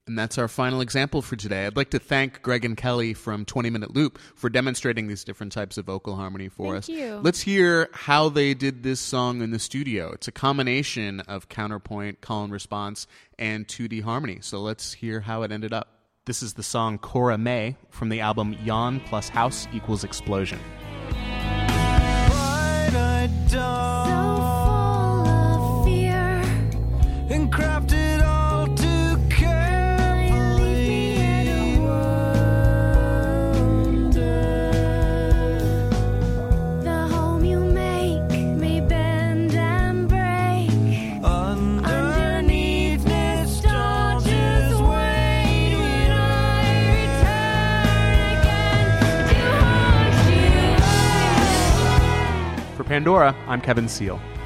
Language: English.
And that's our final example for today. I'd like to thank Greg and Kelly from 20 Minute Loop for demonstrating these different types of vocal harmony for us. Thank you. Let's hear how they did this song in the studio. It's a combination of counterpoint, call and response, and 2D harmony. So let's hear how it ended up. This is the song Cora May from the album Yawn plus House equals Explosion. Bright-eyed dawn, so full of fear, and crafted all too carefully to wonder. The home you make may bend and break. Underneath nostalgia's weight, when I return again to haunt you. For Pandora, I'm Kevin Seal.